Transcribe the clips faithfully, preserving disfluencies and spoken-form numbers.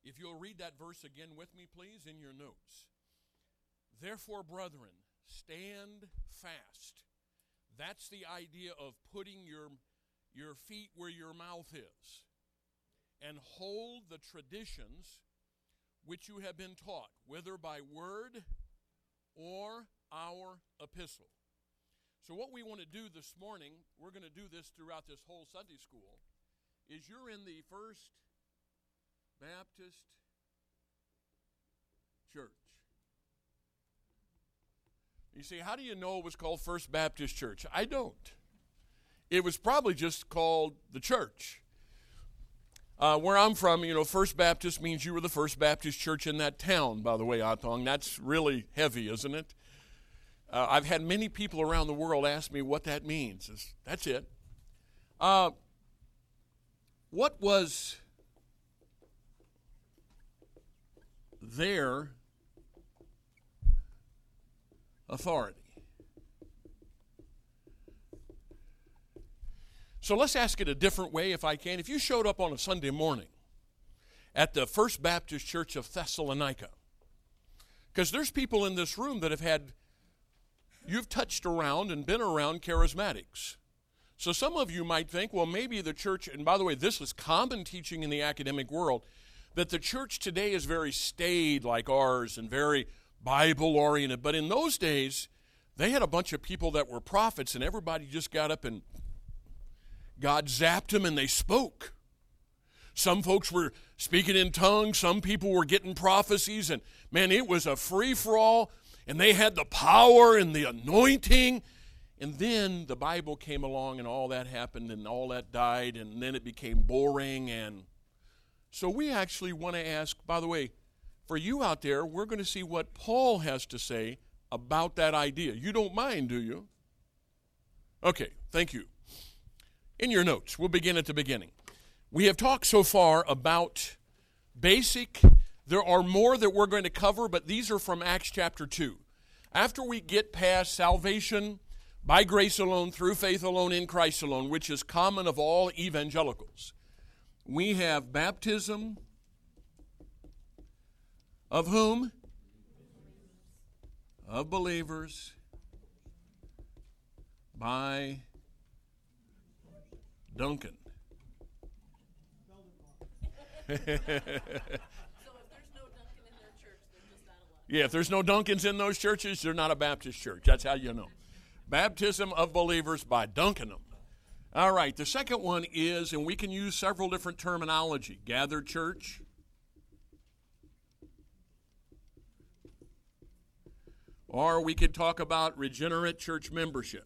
If you'll read that verse again with me, please, in your notes. Therefore, brethren, stand fast. That's the idea of putting your, your feet where your mouth is. And hold the traditions which you have been taught, whether by word or our epistle. So what we want to do this morning, we're going to do this throughout this whole Sunday school, is you're in the First Baptist Church. You see, how do you know it was called First Baptist Church? I don't. It was probably just called the church. Uh, where I'm from, you know, First Baptist means you were the first Baptist church in that town, by the way, Atong. That's really heavy, isn't it? Uh, I've had many people around the world ask me what that means. It's, that's it. Uh, what was their authority? So let's ask it a different way if I can. If you showed up on a Sunday morning at the First Baptist Church of Thessalonica, because there's people in this room that have had, you've touched around and been around charismatics. So some of you might think, well, maybe the church, and by the way, this is common teaching in the academic world, that the church today is very staid like ours and very Bible-oriented. But in those days, they had a bunch of people that were prophets, and everybody just got up and God zapped them and they spoke. Some folks were speaking in tongues. Some people were getting prophecies. And, man, it was a free-for-all. And they had the power and the anointing. And then the Bible came along and all that happened and all that died. And then it became boring. And so we actually want to ask, by the way, for you out there, we're going to see what Paul has to say about that idea. You don't mind, do you? Okay, thank you. In your notes, we'll begin at the beginning. We have talked so far about basic. There are more that we're going to cover, but these are from Acts chapter two. After we get past salvation by grace alone, through faith alone, in Christ alone, which is common of all evangelicals, we have baptism of whom? Of believers by Duncan. So if there's no Duncan in their church, they're just not allowed. Yeah, if there's no Duncans in those churches, they're not a Baptist church. That's how you know. Baptism of believers by Duncanum. All right, the second one is, and we can use several different terminology, gathered church, or we could talk about regenerate church membership.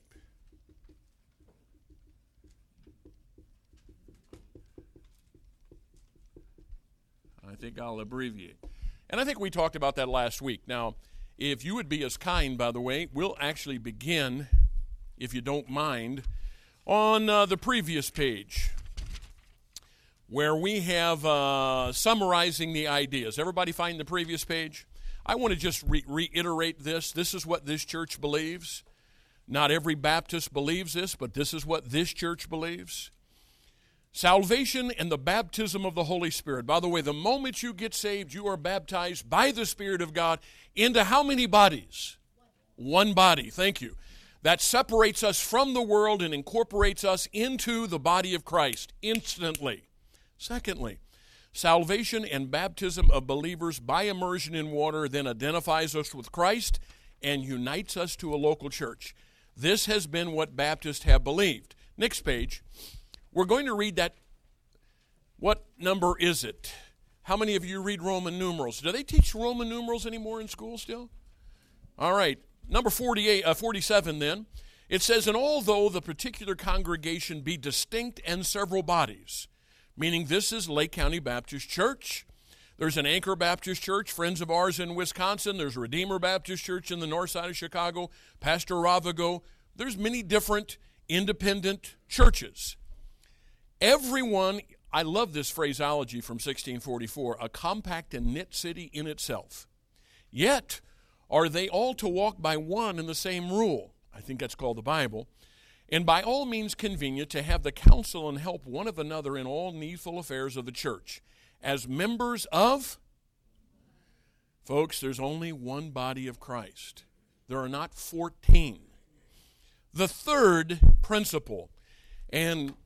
I think I'll abbreviate. And I think we talked about that last week. Now, if you would be as kind, by the way, we'll actually begin, if you don't mind, on uh, the previous page where we have uh, summarizing the ideas. Everybody find the previous page? I want to just re- reiterate this. This is what this church believes. Not every Baptist believes this, but this is what this church believes. Salvation and the baptism of the Holy Spirit. By the way, the moment you get saved, you are baptized by the Spirit of God into how many bodies? One, One body. Thank you. That separates us from the world and incorporates us into the body of Christ instantly. Secondly, salvation and baptism of believers by immersion in water then identifies us with Christ and unites us to a local church. This has been what Baptists have believed. Next page. We're going to read that. What number is it? How many of you read Roman numerals? Do they teach Roman numerals anymore in school still? All right. Number forty-eight, uh, forty-seven then. It says, and although the particular congregation be distinct and several bodies, meaning this is Lake County Baptist Church. There's an Anchor Baptist Church, friends of ours in Wisconsin. There's Redeemer Baptist Church in the north side of Chicago, Pastor Ravago. There's many different independent churches. Everyone, I love this phraseology from sixteen forty-four, a compact and knit city in itself. Yet, are they all to walk by one and the same rule? I think that's called the Bible. And by all means convenient to have the counsel and help one of another in all needful affairs of the church. as members of, folks, there's only one body of Christ. There are not fourteen. The third principle, and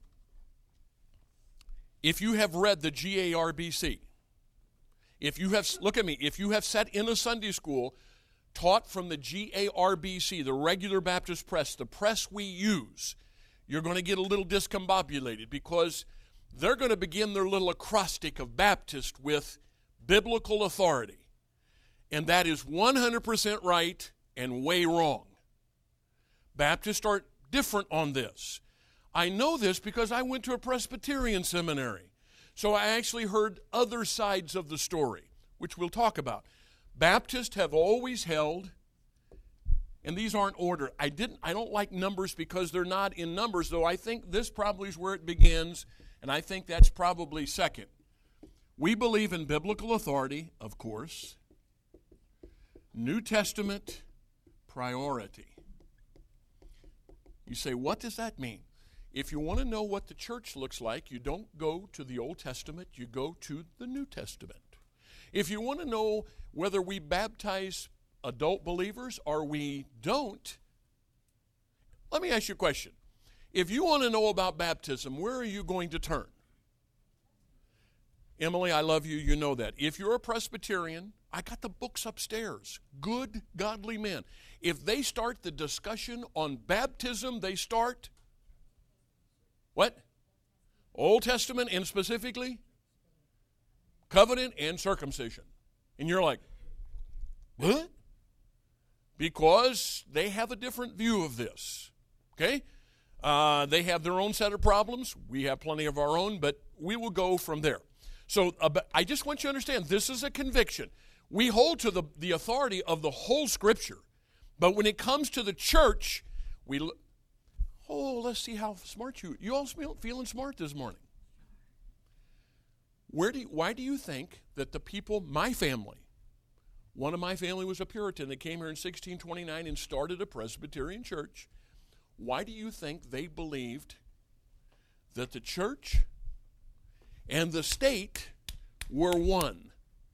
if you have read the G A R B C, if you have, look at me, if you have sat in a Sunday school taught from the G A R B C, the regular Baptist press, the press we use, you're going to get a little discombobulated because they're going to begin their little acrostic of Baptist with biblical authority. And that is one hundred percent right and way wrong. Baptists are different on this. I know this because I went to a Presbyterian seminary. So I actually heard other sides of the story, which we'll talk about. Baptists have always held, and these aren't ordered. I didn't I don't like numbers because they're not in numbers, though I think this probably is where it begins, and I think that's probably second. We believe in biblical authority, of course. New Testament priority. You say, what does that mean? If you want to know what the church looks like, you don't go to the Old Testament, you go to the New Testament. If you want to know whether we baptize adult believers or we don't, let me ask you a question. If you want to know about baptism, where are you going to turn? Emily, I love you, you know that. If you're a Presbyterian, I got the books upstairs. Good, godly men. If they start the discussion on baptism, they start, what? Old Testament and specifically? Covenant and circumcision. And you're like, what? Because they have a different view of this. Okay? Uh, they have their own set of problems. We have plenty of our own, but we will go from there. So uh, I just want you to understand, this is a conviction. We hold to the, the authority of the whole Scripture. But when it comes to the church, we look, oh, let's see how smart you, you all feel, feeling smart this morning. Where do you, why do you think that the people, my family, one of my family was a Puritan that came here in sixteen twenty-nine and started a Presbyterian church. Why do you think they believed that the church and the state were one?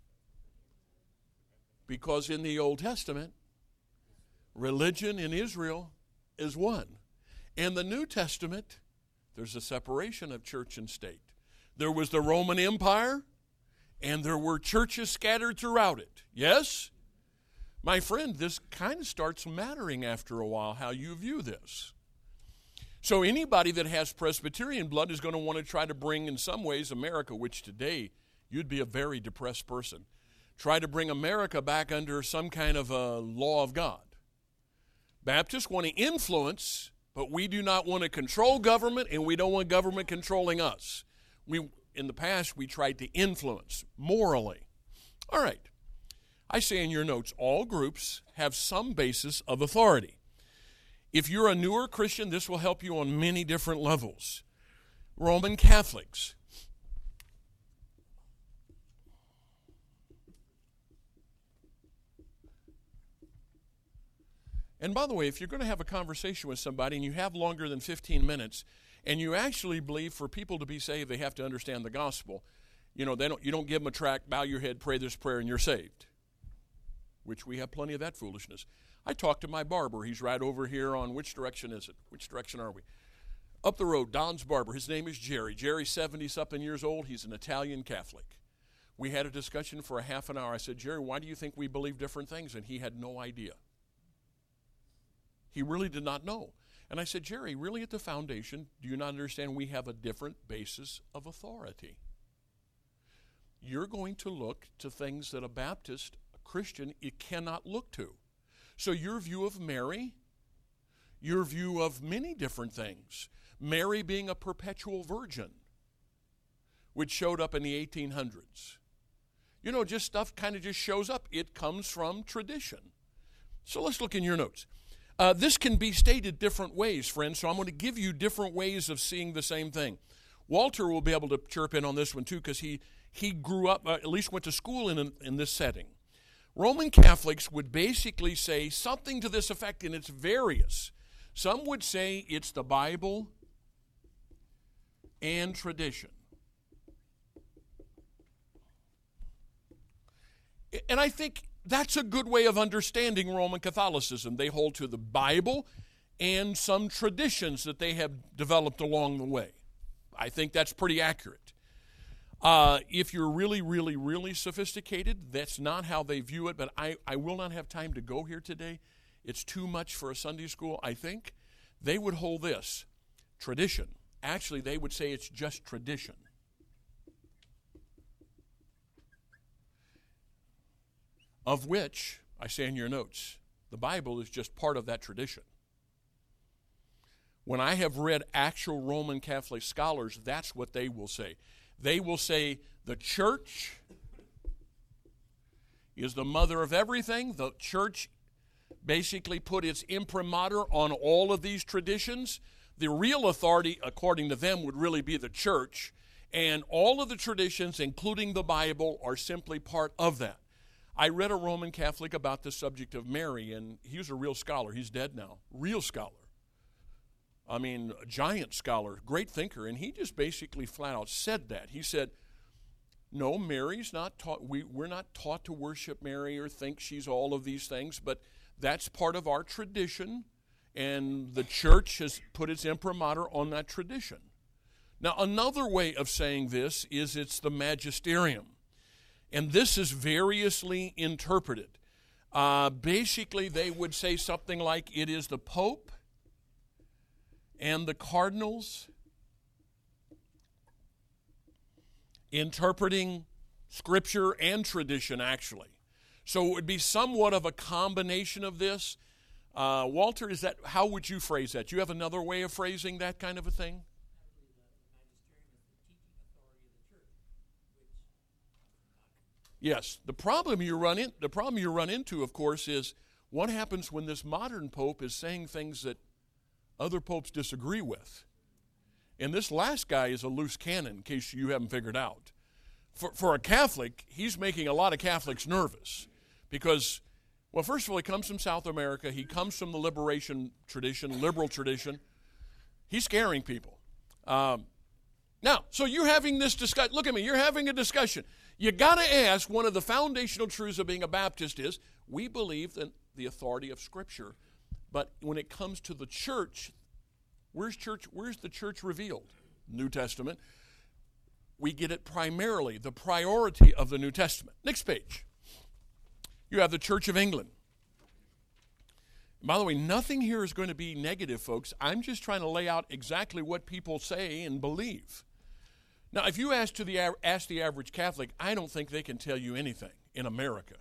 Because in the Old Testament, religion in Israel is one. In the New Testament, there's a separation of church and state. There was the Roman Empire, and there were churches scattered throughout it. Yes? My friend, this kind of starts mattering after a while, how you view this. So anybody that has Presbyterian blood is going to want to try to bring, in some ways, America, which today you'd be a very depressed person, try to bring America back under some kind of a law of God. Baptists want to influence, but we do not want to control government, and we don't want government controlling us. We, in the past, we tried to influence morally. All right. I say in your notes, all groups have some basis of authority. If you're a newer Christian, this will help you on many different levels. Roman Catholics. And by the way, if you're going to have a conversation with somebody and you have longer than fifteen minutes, and you actually believe for people to be saved, they have to understand the gospel, you know, they don't, you don't give them a tract, bow your head, pray this prayer, and you're saved, which we have plenty of that foolishness. I talked to my barber. He's right over here on, which direction is it? Which direction are we? Up the road, Don's barber. His name is Jerry. Jerry's seventy-something years old. He's an Italian Catholic. We had a discussion for a half an hour. I said, Jerry, why do you think we believe different things? And he had no idea. He really did not know. And I said, Jerry, really at the foundation, do you not understand we have a different basis of authority? You're going to look to things that a Baptist, a Christian, it cannot look to. So your view of Mary, your view of many different things, Mary being a perpetual virgin, which showed up in the eighteen hundreds. You know, just stuff kind of just shows up. It comes from tradition. So let's look in your notes. Uh, this can be stated different ways, friends, so I'm going to give you different ways of seeing the same thing. Walter will be able to chirp in on this one, too, because he, he grew up, uh, at least went to school in, in this setting. Roman Catholics would basically say something to this effect, and it's various. Some would say it's the Bible and tradition. And I think that's a good way of understanding Roman Catholicism. They hold to the Bible and some traditions that they have developed along the way. I think that's pretty accurate. Uh, if you're really, really, really sophisticated, that's not how they view it, but I, I will not have time to go here today. It's too much for a Sunday school, I think. They would hold this, tradition. Actually, they would say it's just tradition. Of which, I say in your notes, the Bible is just part of that tradition. When I have read actual Roman Catholic scholars, that's what they will say. They will say the church is the mother of everything. The church basically put its imprimatur on all of these traditions. The real authority, according to them, would really be the church. And all of the traditions, including the Bible, are simply part of that. I read a Roman Catholic about the subject of Mary, and he was a real scholar. He's dead now. Real scholar. I mean, a giant scholar, great thinker, and he just basically flat out said that. He said, no, Mary's not taught, we, we're not taught to worship Mary or think she's all of these things, but that's part of our tradition, and the church has put its imprimatur on that tradition. Now, another way of saying this is it's the magisterium, and this is variously interpreted. Uh, basically, they would say something like it is the Pope and the cardinals interpreting Scripture and tradition, actually. So it would be somewhat of a combination of this. Uh, Walter, is that, how would you phrase that? Do you have another way of phrasing that kind of a thing? Yes. The problem you run in, the problem you run into, of course, is what happens when this modern pope is saying things that other popes disagree with. And this last guy is a loose cannon, in case you haven't figured out. For, for a Catholic, he's making a lot of Catholics nervous because, well, first of all, he comes from South America. He comes from the liberation tradition, liberal tradition. He's scaring people. Um, now, so you're having this discussion. Look at me. You're having a discussion. You got to ask, one of the foundational truths of being a Baptist is we believe in the authority of Scripture. But when it comes to the church, where's church? Where's the church revealed? New Testament. We get it primarily, the priority of the New Testament. Next page. You have the Church of England. By the way, nothing here is going to be negative, folks. I'm just trying to lay out exactly what people say and believe. Now, if you ask to the ask the average Catholic, I don't think they can tell you anything in America.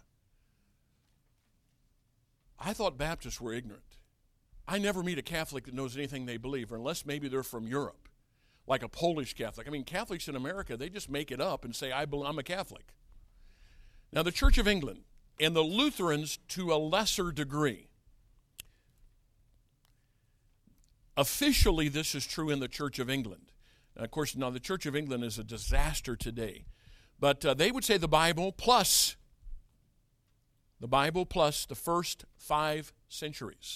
I thought Baptists were ignorant. I never meet a Catholic that knows anything they believe, unless maybe they're from Europe, like a Polish Catholic. I mean, Catholics in America, they just make it up and say, I believe, I'm a Catholic. Now, the Church of England and the Lutherans, to a lesser degree, officially this is true in the Church of England. Now, of course, now the Church of England is a disaster today. But uh, they would say the Bible plus, the Bible plus the first five centuries.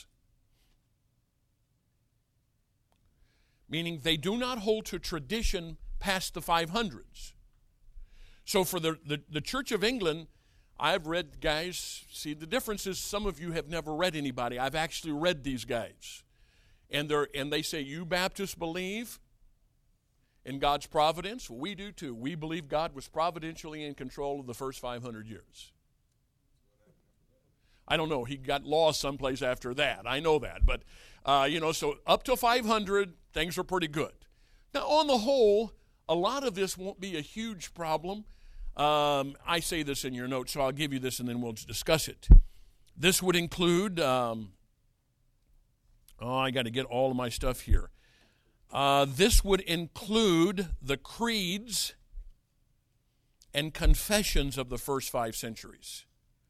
Meaning they do not hold to tradition past the five hundreds. So for the, the, the Church of England, I've read guys, see the difference is some of you have never read anybody. I've actually read these guys. And, they're, and they say, you Baptists believe in God's providence? Well, we do too. We believe God was providentially in control of the first five hundred years. I don't know. He got lost someplace after that. I know that. But, uh, you know, so up to five hundred, things are pretty good. Now, on the whole, a lot of this won't be a huge problem. Um, I say this in your notes, so I'll give you this and then we'll discuss it. This would include, um, oh, I got to get all of my stuff here. Uh, this would include the creeds and confessions of the first five centuries.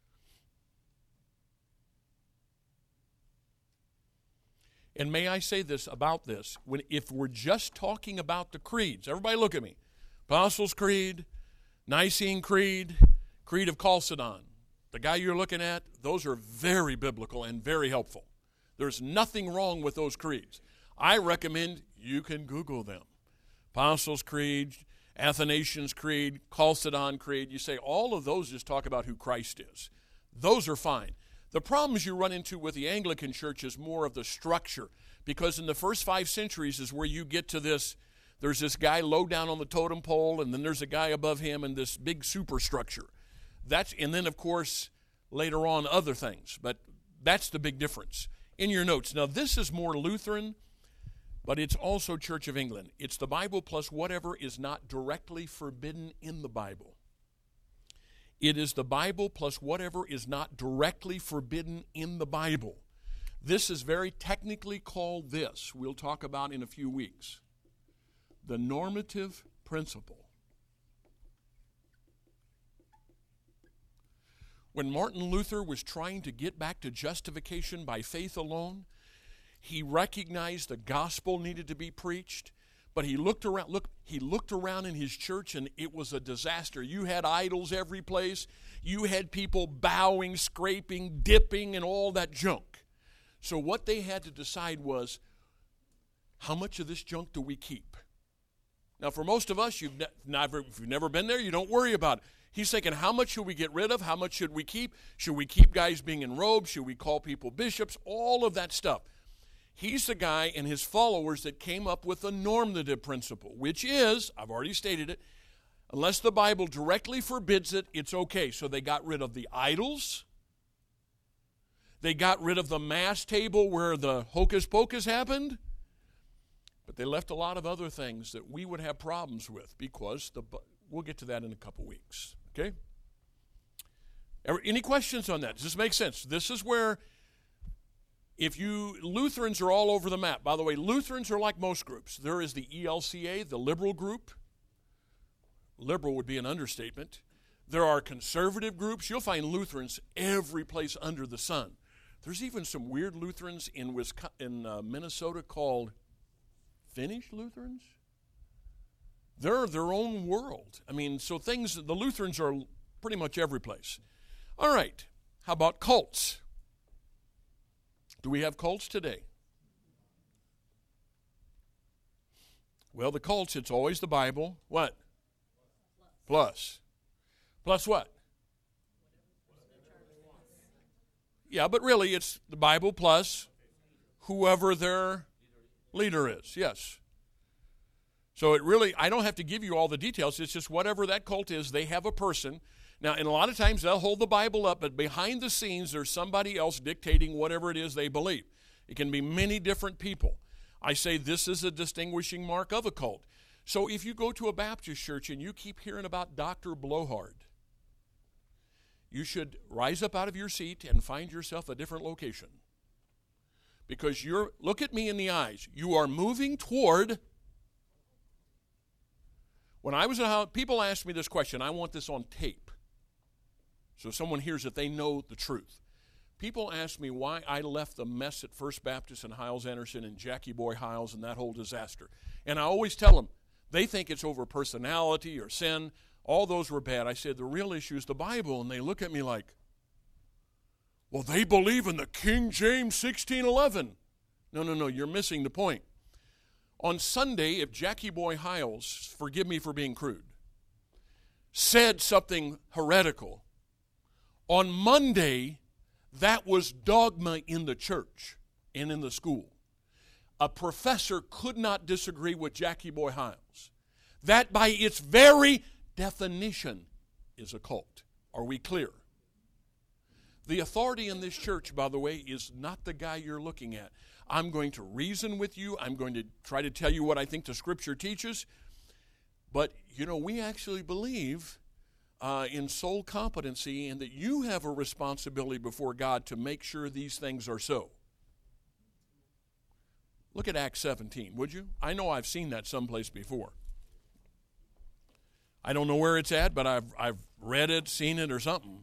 And may I say this about this, when if we're just talking about the creeds, everybody look at me. Apostles' Creed, Nicene Creed, Creed of Chalcedon. The guy you're looking at, those are very biblical and very helpful. There's nothing wrong with those creeds. I recommend you can Google them. Apostles' Creed, Athanasian's Creed, Chalcedon Creed. You say all of those just talk about who Christ is. Those are fine. The problems you run into with the Anglican Church is more of the structure, because in the first five centuries is where you get to this, there's this guy low down on the totem pole, and then there's a guy above him and this big superstructure. That's, and then, of course, later on other things, but that's the big difference. In your notes, now this is more Lutheran, but it's also Church of England. It's the Bible plus whatever is not directly forbidden in the Bible. It is the Bible plus whatever is not directly forbidden in the Bible. This is very technically called this, we'll talk about in a few weeks, the normative principle. When Martin Luther was trying to get back to justification by faith alone, he recognized the gospel needed to be preached, but he looked around, look, he looked around in his church and it was a disaster. You had idols every place. You had people bowing, scraping, dipping, and all that junk. So what they had to decide was, how much of this junk do we keep? Now, for most of us, you've ne- never, if you've never been there, you don't worry about it. He's thinking, how much should we get rid of? How much should we keep? Should we keep guys being in robes? Should we call people bishops? All of that stuff. He's the guy and his followers that came up with the normative principle, which is, I've already stated it, unless the Bible directly forbids it, it's okay. So they got rid of the idols. They got rid of the mass table where the hocus pocus happened. But they left a lot of other things that we would have problems with because the, we'll get to that in a couple weeks. Okay? Any questions on that? Does this make sense? This is where, if you, Lutherans are all over the map. By the way, Lutherans are like most groups. There is the E L C A, the liberal group. Liberal would be an understatement. There are conservative groups. You'll find Lutherans every place under the sun. There's even some weird Lutherans in Wisconsin, in uh, Minnesota called Finnish Lutherans. They're their own world. I mean, so things, the Lutherans are pretty much every place. All right, how about cults? Do we have cults today? Well, the cults, it's always the Bible. What? Plus. Plus what? Yeah, but really it's the Bible plus whoever their leader is. Yes. So it really, I don't have to give you all the details. It's just whatever that cult is, they have a person. Now, and a lot of times they'll hold the Bible up, but behind the scenes there's somebody else dictating whatever it is they believe. It can be many different people. I say this is a distinguishing mark of a cult. So if you go to a Baptist church and you keep hearing about Doctor Blowhard, you should rise up out of your seat and find yourself a different location. Because you're, look at me in the eyes, you are moving toward. When I was at how people asked me this question, I want this on tape. So if someone hears it, they know the truth. People ask me why I left the mess at First Baptist and Hiles-Anderson and Jackie Boy Hiles and that whole disaster. And I always tell them, they think it's over personality or sin. All those were bad. I said, the real issue is the Bible. And they look at me like, well, they believe in the King James sixteen eleven. No, no, no, you're missing the point. On Sunday, if Jackie Boy Hiles, forgive me for being crude, said something heretical, on Monday, that was dogma in the church and in the school. A professor could not disagree with Jackie Boy Hiles. That by its very definition is a cult. Are we clear? The authority in this church, by the way, is not the guy you're looking at. I'm going to reason with you. I'm going to try to tell you what I think the Scripture teaches. But, you know, we actually believe uh, in soul competency and that you have a responsibility before God to make sure these things are so. Look at Acts seventeen, would you? I know I've seen that someplace before. I don't know where it's at, but I've, I've read it, seen it, or something.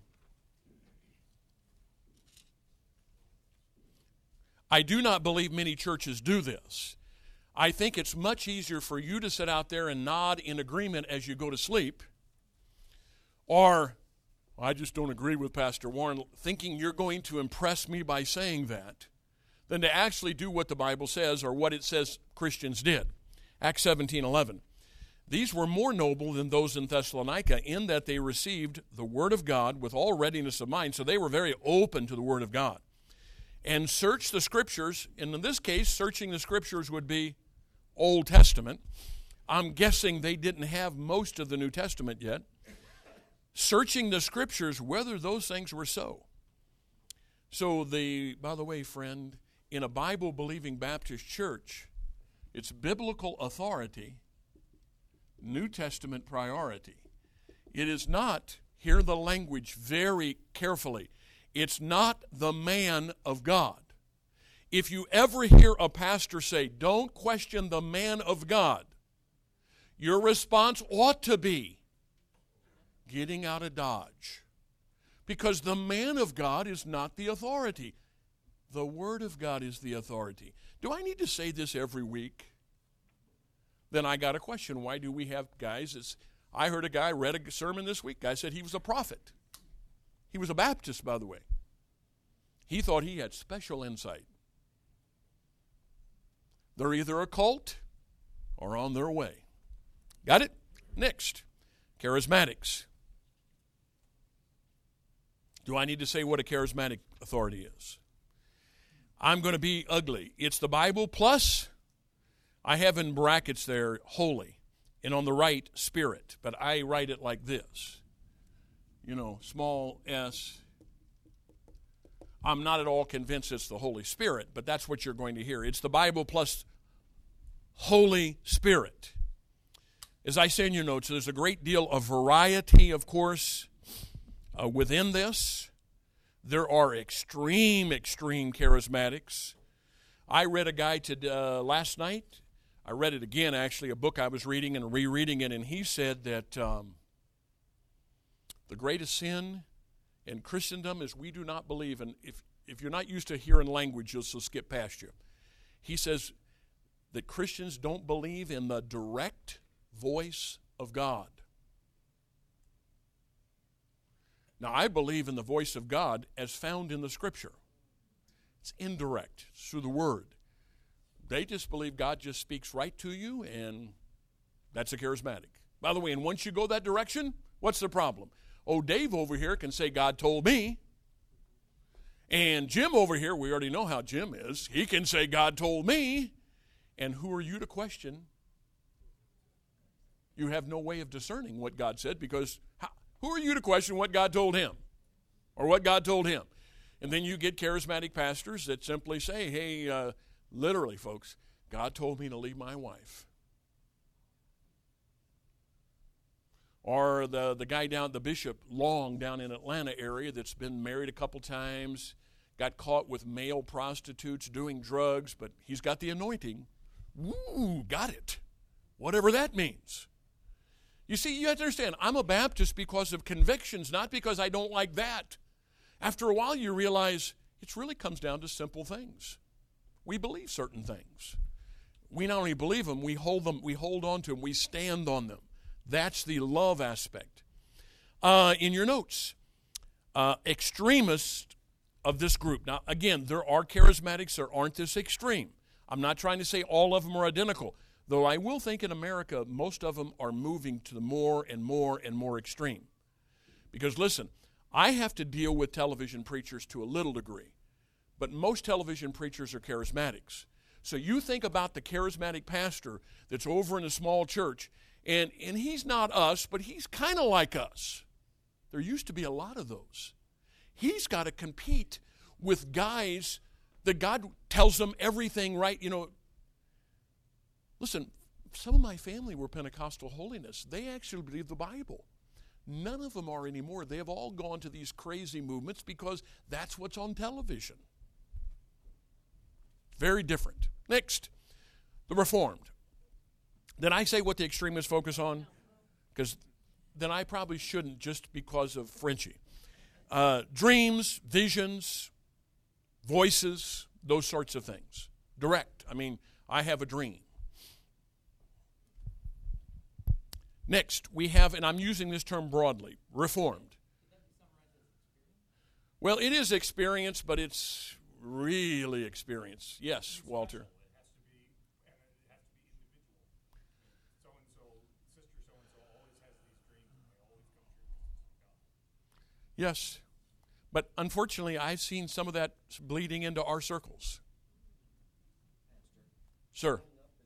I do not believe many churches do this. I think it's much easier for you to sit out there and nod in agreement as you go to sleep, or, I just don't agree with Pastor Warren, thinking you're going to impress me by saying that, than to actually do what the Bible says or what it says Christians did. Acts seventeen eleven. These were more noble than those in Thessalonica in that they received the Word of God with all readiness of mind, so they were very open to the Word of God. And search the Scriptures, and in this case, searching the Scriptures would be Old Testament. I'm guessing they didn't have most of the New Testament yet. Searching the Scriptures, whether those things were so. So the, by the way, friend, in a Bible-believing Baptist church, it's biblical authority, New Testament priority. It is not, hear the language very carefully, it's not the man of God. If you ever hear a pastor say, don't question the man of God, your response ought to be getting out of Dodge. Because the man of God is not the authority. The Word of God is the authority. Do I need to say this every week? Then I got a question. Why do we have guys? It's, I heard a guy read a sermon this week. Guy said he was a prophet. He was a Baptist, by the way. He thought he had special insight. They're either a cult or on their way. Got it? Next, charismatics. Do I need to say what a charismatic authority is? I'm going to be ugly. It's the Bible plus, I have in brackets there, holy, and on the right, spirit. But I write it like this. You know, small s. I'm not at all convinced it's the Holy Spirit, but that's what you're going to hear. It's the Bible plus Holy Spirit. As I say in your notes, there's a great deal of variety, of course, uh, within this. There are extreme, extreme charismatics. I read a guy to, uh, last night. I read it again, actually, a book I was reading and rereading it, and he said that um, the greatest sin in Christendom is we do not believe, and if, if you're not used to hearing language, you'll so skip past you. He says that Christians don't believe in the direct voice of God. Now, I believe in the voice of God as found in the Scripture. It's indirect. It's through the Word. They just believe God just speaks right to you, and that's a charismatic. By the way, and once you go that direction, what's the problem? Oh, Dave over here can say, God told me. And Jim over here, we already know how Jim is. He can say, God told me. And who are you to question? You have no way of discerning what God said because how, who are you to question what God told him or what God told him? And then you get charismatic pastors that simply say, hey, uh, literally, folks, God told me to leave my wife. Or the, the guy down, the Bishop Long down in Atlanta area that's been married a couple times, got caught with male prostitutes doing drugs, but he's got the anointing. Woo, got it. Whatever that means. You see, you have to understand, I'm a Baptist because of convictions, not because I don't like that. After a while, you realize it really comes down to simple things. We believe certain things. We not only believe them, we hold them, we hold on to them, we stand on them. That's the love aspect. Uh, in your notes, uh, extremists of this group. Now, again, there are charismatics that aren't this extreme. I'm not trying to say all of them are identical, though I will think in America most of them are moving to the more and more and more extreme. Because listen, I have to deal with television preachers to a little degree, but most television preachers are charismatics. So you think about the charismatic pastor that's over in a small church, and, and he's not us, but he's kind of like us. There used to be a lot of those. He's got to compete with guys that God tells them everything right. You know, listen, some of my family were Pentecostal holiness. They actually believe the Bible. None of them are anymore. They have all gone to these crazy movements because that's what's on television. Very different. Next, the Reformed. Did I say what the extremists focus on? Because then I probably shouldn't just because of Frenchie. Uh, dreams, visions, voices, those sorts of things. Direct. I mean, I have a dream. Next, we have, and I'm using this term broadly, Reformed. Well, it is experience, but it's really experience. Yes, Walter. Yes. But unfortunately, I've seen some of that bleeding into our circles. Sir.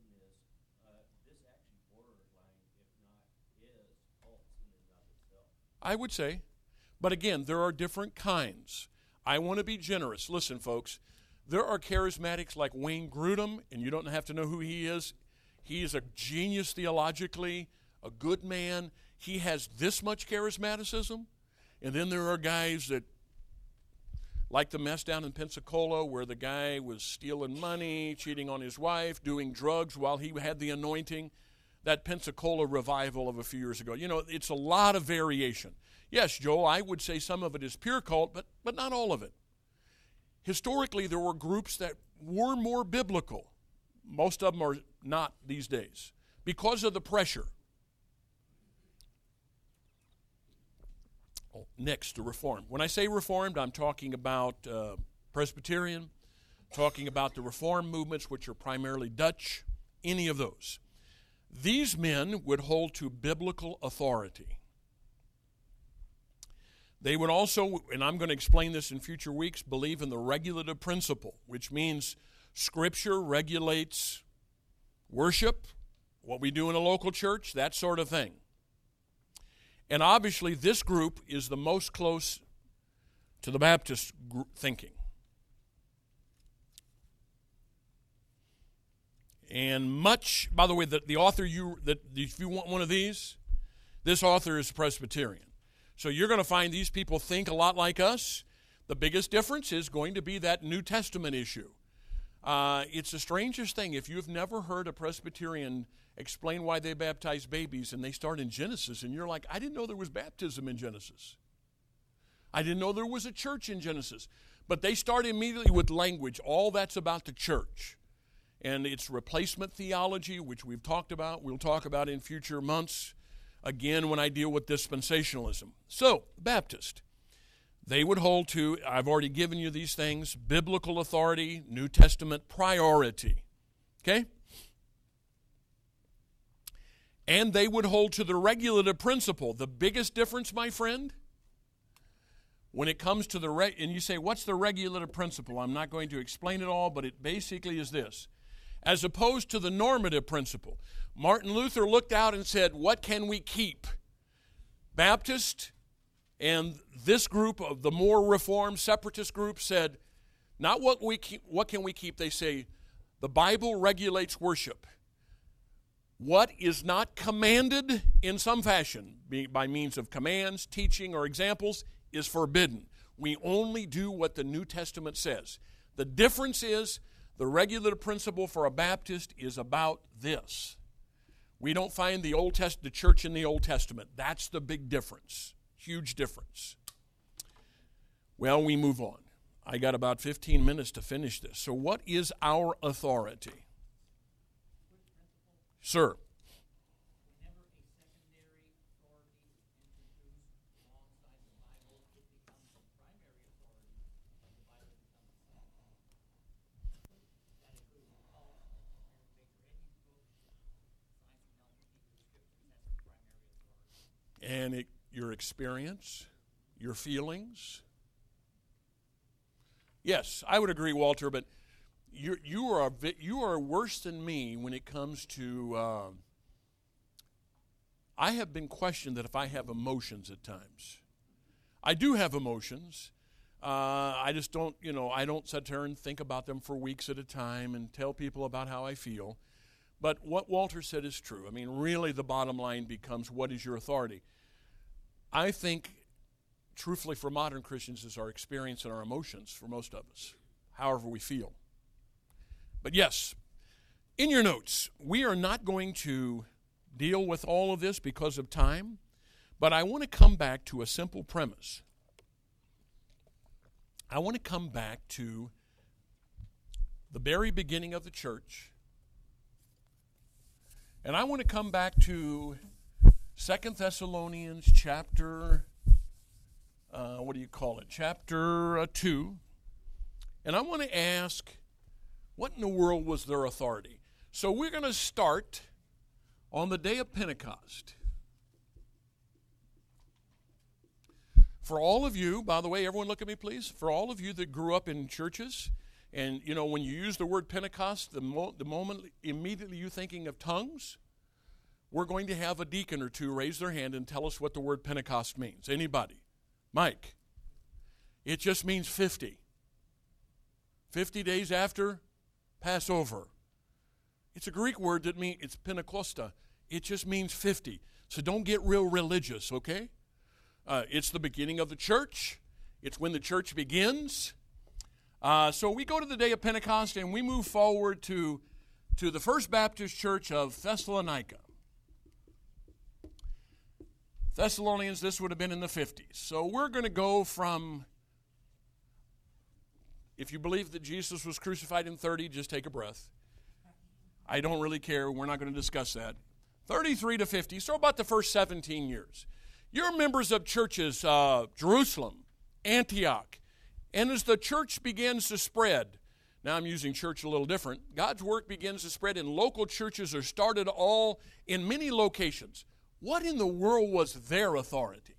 I would say. But again, there are different kinds. I want to be generous. Listen, folks, there are charismatics like Wayne Grudem, and you don't have to know who he is. He is a genius theologically, a good man. He has this much charismaticism. And then there are guys that, like the mess down in Pensacola where the guy was stealing money, cheating on his wife, doing drugs while he had the anointing. That Pensacola revival of a few years ago. You know, it's a lot of variation. Yes, Joel, I would say some of it is pure cult, but, but not all of it. Historically, there were groups that were more biblical. Most of them are not these days because of the pressure. Oh, next, to Reformed. When I say Reformed, I'm talking about uh, Presbyterian, talking about the Reformed movements, which are primarily Dutch, any of those. These men would hold to biblical authority. They would also, and I'm going to explain this in future weeks, believe in the regulative principle, which means Scripture regulates worship, what we do in a local church, that sort of thing. And obviously, this group is the most close to the Baptist group thinking. And much, by the way, the, the author, you that if you want one of these, this author is Presbyterian. So you're going to find these people think a lot like us. The biggest difference is going to be that New Testament issue. Uh, it's the strangest thing. If you've never heard a Presbyterian explain why they baptize babies and they start in Genesis, and you're like, I didn't know there was baptism in Genesis. I didn't know there was a church in Genesis. But they start immediately with language. All that's about the church. And it's replacement theology, which we've talked about. We'll talk about in future months, again, when I deal with dispensationalism. So, Baptist, they would hold to, I've already given you these things, biblical authority, New Testament priority. Okay? And they would hold to the regulative principle. The biggest difference, my friend, when it comes to the, re- and you say, what's the regulative principle? I'm not going to explain it all, but it basically is this. As opposed to the normative principle. Martin Luther looked out and said, what can we keep? Baptist and this group of the more reformed separatist group said, not what we keep, what can we keep? They say, the Bible regulates worship. What is not commanded in some fashion, by means of commands, teaching, or examples, is forbidden. We only do what the New Testament says. The difference is, the regulative principle for a Baptist is about this. We don't find the Old Test- the church in the Old Testament. That's the big difference. Huge difference. Well, we move on. I got about fifteen minutes to finish this. So what is our authority? Sir. And it, your experience, your feelings. Yes, I would agree, Walter, but you you are a, you are worse than me when it comes to. Uh, I have been questioned that if I have emotions at times. I do have emotions. Uh, I just don't, you know, I don't sit there and think about them for weeks at a time and tell people about how I feel. But what Walter said is true. I mean, really the bottom line becomes, what is your authority? I think, truthfully, for modern Christians, is our experience and our emotions for most of us, however we feel. But yes, in your notes, we are not going to deal with all of this because of time, but I want to come back to a simple premise. I want to come back to the very beginning of the church, and I want to come back to Second Thessalonians chapter, uh, what do you call it, chapter uh, two, and I want to ask, what in the world was their authority? So we're going to start on the day of Pentecost. For all of you, by the way, everyone look at me, please. For all of you that grew up in churches, and, you know, when you use the word Pentecost, the, mo- the moment immediately you're thinking of tongues, we're going to have a deacon or two raise their hand and tell us what the word Pentecost means. Anybody? Mike? It just means fifty. fifty days after Passover. It's a Greek word that means, it's Pentecosta. It just means fifty. So don't get real religious, okay? Uh, it's the beginning of the church. It's when the church begins. Uh, so we go to the day of Pentecost and we move forward to, to the First Baptist Church of Thessalonica. Thessalonians, this would have been in the fifties. So we're going to go from, if you believe that Jesus was crucified in thirty, just take a breath. I don't really care. We're not going to discuss that. thirty-three to fifty, so about the first seventeen years. You're members of churches, uh, Jerusalem, Antioch. And as the church begins to spread, now I'm using church a little different, God's work begins to spread and local churches are started all in many locations. What in the world was their authority?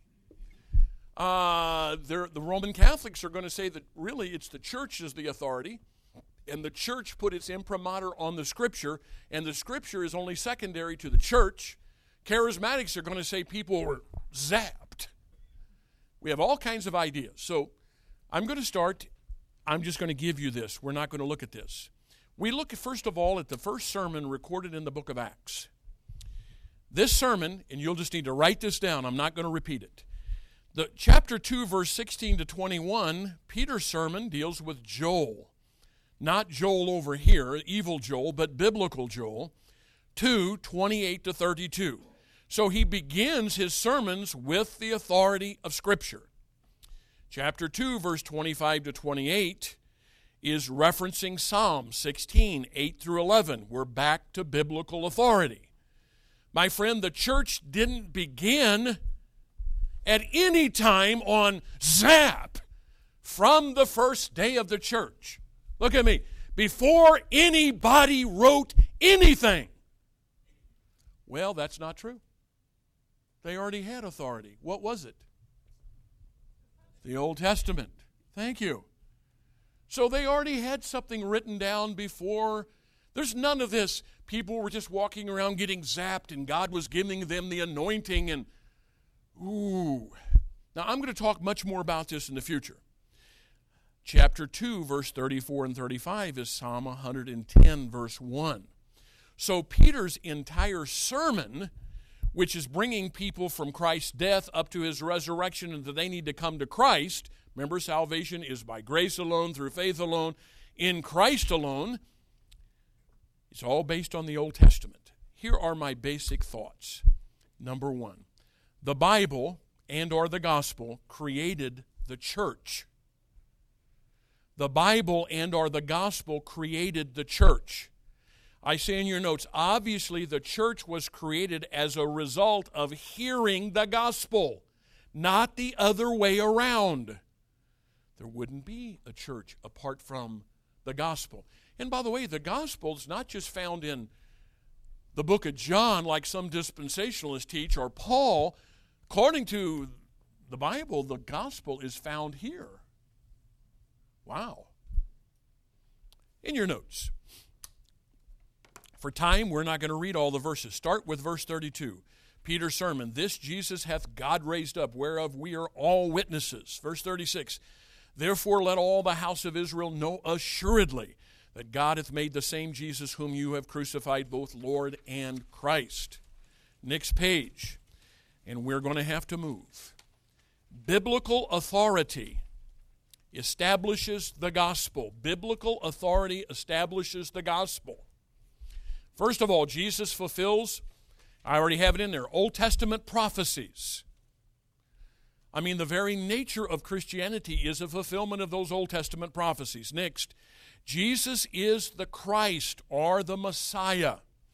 Uh, the Roman Catholics are going to say that really it's the church is the authority, and the church put its imprimatur on the Scripture, and the Scripture is only secondary to the church. Charismatics are going to say people were zapped. We have all kinds of ideas. So I'm going to start, I'm just going to give you this. We're not going to look at this. We look, first of all, at the first sermon recorded in the book of Acts. This sermon, and you'll just need to write this down, I'm not going to repeat it. The chapter two, verse sixteen to twenty-one, Peter's sermon deals with Joel. Not Joel over here, evil Joel, but biblical Joel. two, twenty-eight to thirty-two. So he begins his sermons with the authority of Scripture. Chapter two, verse twenty-five to twenty-eight is referencing Psalm sixteen, eight through eleven. We're back to biblical authority. My friend, the church didn't begin at any time on zap from the first day of the church. Look at me. Before anybody wrote anything. Well, that's not true. They already had authority. What was it? The Old Testament. Thank you. So they already had something written down before. There's none of this. People were just walking around getting zapped and God was giving them the anointing and, ooh. Now I'm going to talk much more about this in the future. Chapter two, verse thirty-four and thirty-five is Psalm one hundred ten, verse one. So Peter's entire sermon, which is bringing people from Christ's death up to his resurrection and that they need to come to Christ. Remember, salvation is by grace alone, through faith alone, in Christ alone. It's all based on the Old Testament. Here are my basic thoughts. Number one, the Bible and or the gospel created the church. The Bible and or the gospel created the church. I say in your notes, obviously the church was created as a result of hearing the gospel, not the other way around. There wouldn't be a church apart from the gospel. And by the way, the gospel is not just found in the book of John like some dispensationalists teach or Paul. According to the Bible, the gospel is found here. Wow. In your notes. For time, we're not going to read all the verses. Start with verse thirty-two. Peter's sermon, this Jesus hath God raised up, whereof we are all witnesses. Verse thirty-six, therefore let all the house of Israel know assuredly that God hath made the same Jesus whom you have crucified, both Lord and Christ. Next page, and we're going to have to move. Biblical authority establishes the gospel. Biblical authority establishes the gospel. First of all, Jesus fulfills, I already have it in there, Old Testament prophecies. I mean, the very nature of Christianity is a fulfillment of those Old Testament prophecies. Next, Jesus is the Christ or the Messiah.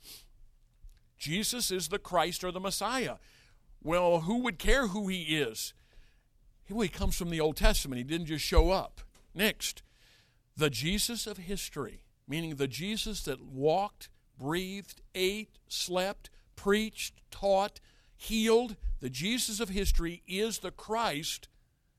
Jesus is the Christ or the Messiah. Well, who would care who he is? Well, he comes from the Old Testament. He didn't just show up. Next, the Jesus of history, meaning the Jesus that walked, breathed, ate, slept, preached, taught, healed. The Jesus of history is the Christ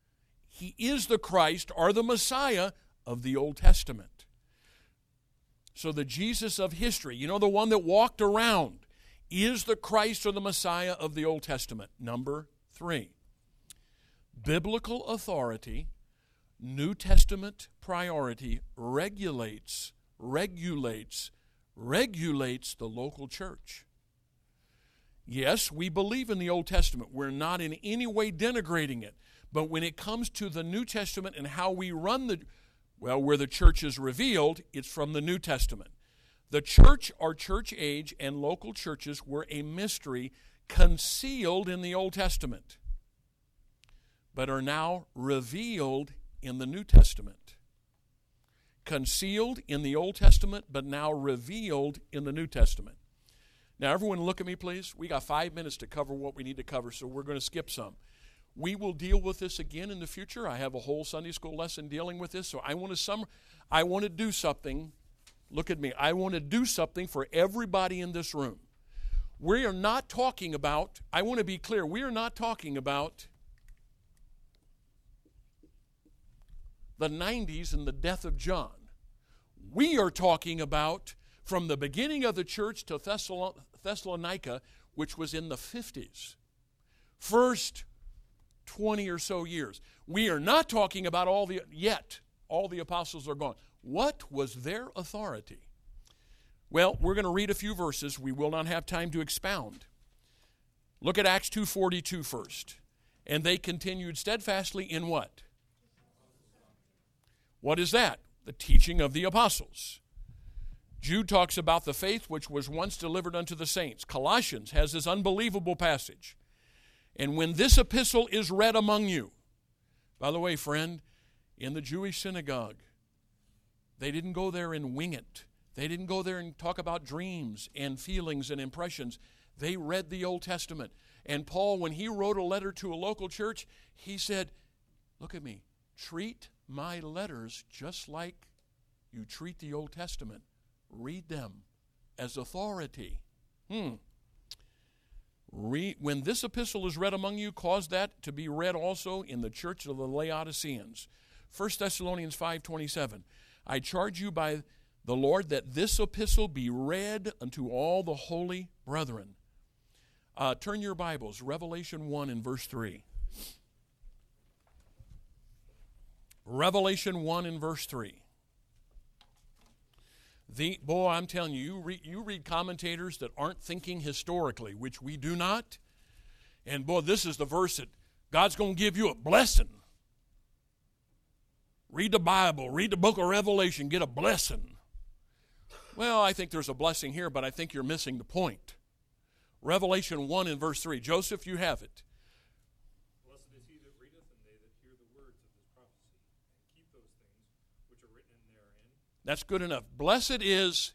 He is the Christ or the Messiah of the Old Testament. So the Jesus of history, you know, the one that walked around, is the Christ or the Messiah of the Old Testament. Number three, biblical authority, New Testament priority regulates, regulates, regulates the local church. Yes, we believe in the Old Testament. We're not in any way denigrating it. But when it comes to the New Testament and how we run the, well, where the church is revealed, it's from the New Testament. The church or church age and local churches were a mystery concealed in the Old Testament, but are now revealed in the New Testament. Concealed in the Old Testament, but now revealed in the New Testament. Now, everyone look at me, please. We got five minutes to cover what we need to cover, so we're going to skip some. We will deal with this again in the future. I have a whole Sunday school lesson dealing with this, so I want to sum, I want to do something. Look at me. I want to do something for everybody in this room. We are not talking about, I want to be clear, we are not talking about the nineties and the death of John. We are talking about from the beginning of the church to Thessalonica, which was in the fifties. First twenty or so years. We are not talking about all the, yet, all the apostles are gone. What was their authority? Well, we're going to read a few verses. We will not have time to expound. Look at Acts two forty-two first. And they continued steadfastly in what? What is that? The teaching of the apostles. Jude talks about the faith which was once delivered unto the saints. Colossians has this unbelievable passage. And when this epistle is read among you, by the way, friend, in the Jewish synagogue, they didn't go there and wing it. They didn't go there and talk about dreams and feelings and impressions. They read the Old Testament. And Paul, when he wrote a letter to a local church, he said, look at me, treat my letters just like you treat the Old Testament. Read them as authority. Hmm. Read, when this epistle is read among you, cause that to be read also in the church of the Laodiceans. First Thessalonians five twenty-seven. I charge you by the Lord that this epistle be read unto all the holy brethren. Uh, turn your Bibles, Revelation one and verse three. Revelation one and verse three. The, boy, I'm telling you, you read, you read commentators that aren't thinking historically, which we do not. And boy, this is the verse that God's going to give you a blessing. Read the Bible, read the book of Revelation, get a blessing. Well, I think there's a blessing here, but I think you're missing the point. Revelation one and verse three. Joseph, you have it. Blessed is he that readeth, and they that hear the words of this prophecy, and keep those things which are written in therein. That's good enough. Blessed is,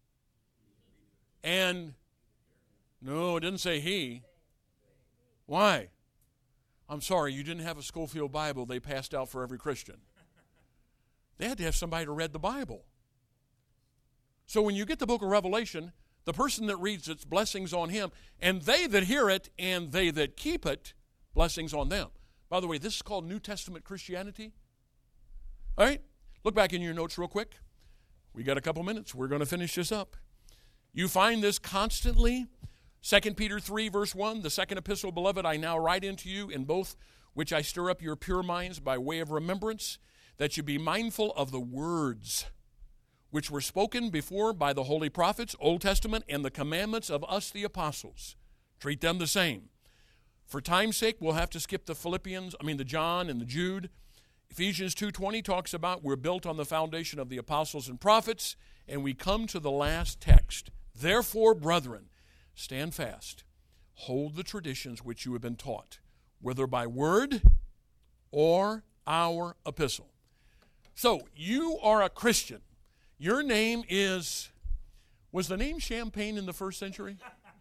and, no, it didn't say he. Why? I'm sorry, you didn't have a Schofield Bible they passed out for every Christian. They had to have somebody to read the Bible. So when you get the book of Revelation, the person that reads it's blessings on him, and they that hear it and they that keep it, blessings on them. By the way, this is called New Testament Christianity. All right? Look back in your notes real quick. We got a couple minutes. We're going to finish this up. You find this constantly. Second Peter three, verse one, the second epistle, beloved, I now write unto you in both which I stir up your pure minds by way of remembrance, that you be mindful of the words which were spoken before by the holy prophets, Old Testament, and the commandments of us the apostles. Treat them the same. For time's sake, we'll have to skip the Philippians, I mean the John and the Jude. Ephesians two twenty talks about we're built on the foundation of the apostles and prophets, and we come to the last text. Therefore, brethren, stand fast, hold the traditions which you have been taught, whether by word or our epistle. So, you are a Christian. Your name is, was the name Champagne in the first century?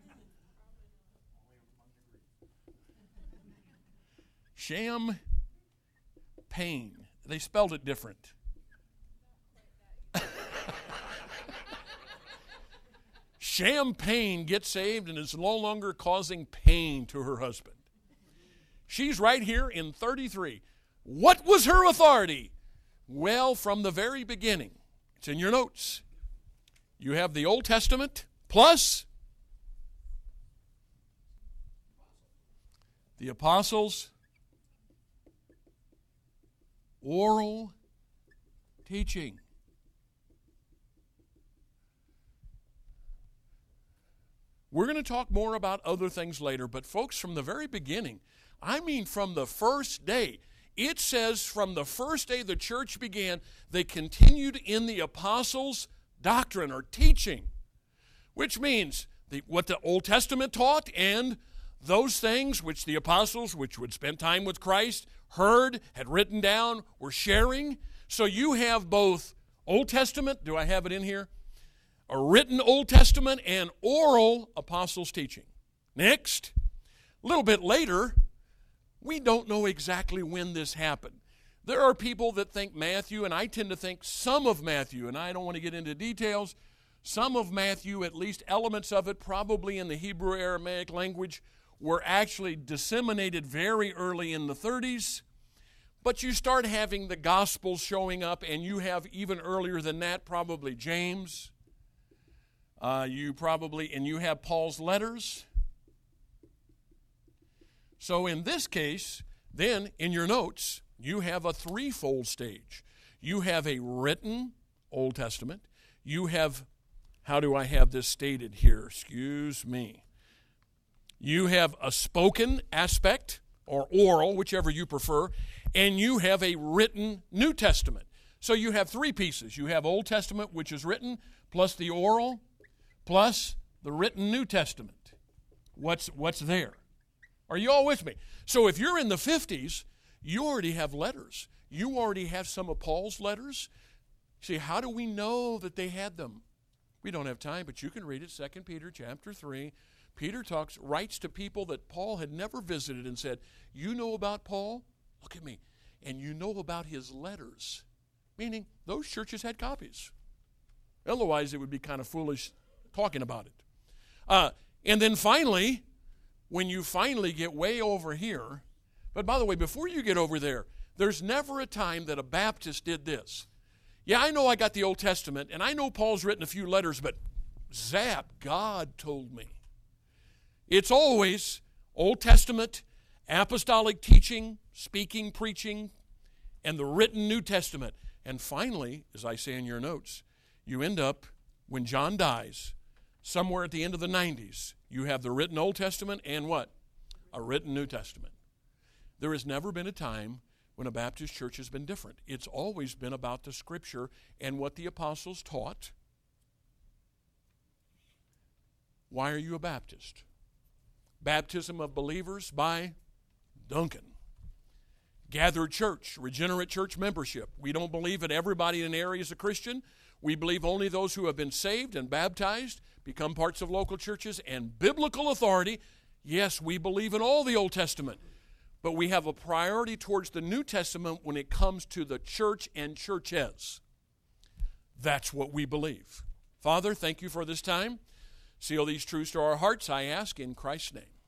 Champagne. They spelled it different. Champagne gets saved and is no longer causing pain to her husband. She's right here in thirty-three. What was her authority? Well, from the very beginning, it's in your notes. You have the Old Testament plus the apostles' oral teaching. We're going to talk more about other things later, but folks, from the very beginning, I mean from the first day, it says from the first day the church began, they continued in the apostles' doctrine or teaching, which means the, what the Old Testament taught and those things which the apostles, which would spend time with Christ, heard, had written down, were sharing. So you have both Old Testament, do I have it in here? A written Old Testament and oral apostles' teaching. Next, a little bit later, we don't know exactly when this happened. There are people that think Matthew, and I tend to think some of Matthew, and I don't want to get into details, some of Matthew, at least elements of it, probably in the Hebrew Aramaic language, were actually disseminated very early in the thirties. But you start having the Gospels showing up, and you have even earlier than that, probably James. Uh, you probably, and you have Paul's letters. So in this case, then in your notes, you have a threefold stage. You have a written Old Testament. You have, how do I have this stated here? Excuse me. You have a spoken aspect, or oral, whichever you prefer, and you have a written New Testament. So you have three pieces. You have Old Testament, which is written, plus the oral, plus the written New Testament. What's, what's there? Are you all with me? So if you're in the fifties, you already have letters. You already have some of Paul's letters. See, how do we know that they had them? We don't have time, but you can read it, Second Peter chapter three. Peter talks, writes to people that Paul had never visited and said, you know about Paul? Look at me. And you know about his letters. Meaning, those churches had copies. Otherwise, it would be kind of foolish talking about it. Uh, and then finally, when you finally get way over here, but by the way, before you get over there, there's never a time that a Baptist did this. Yeah, I know I got the Old Testament, and I know Paul's written a few letters, but zap, God told me. It's always Old Testament, apostolic teaching, speaking, preaching, and the written New Testament. And finally, as I say in your notes, you end up, when John dies, somewhere at the end of the nineties, you have the written Old Testament and what? A written New Testament. There has never been a time when a Baptist church has been different. It's always been about the Scripture and what the apostles taught. Why are you a Baptist? Baptism of believers by Duncan. Gathered church, regenerate church membership. We don't believe that everybody in an area is a Christian. We believe only those who have been saved and baptized become parts of local churches, and biblical authority. Yes, we believe in all the Old Testament, but we have a priority towards the New Testament when it comes to the church and churches. That's what we believe. Father, thank you for this time. Seal these truths to our hearts, I ask in Christ's name.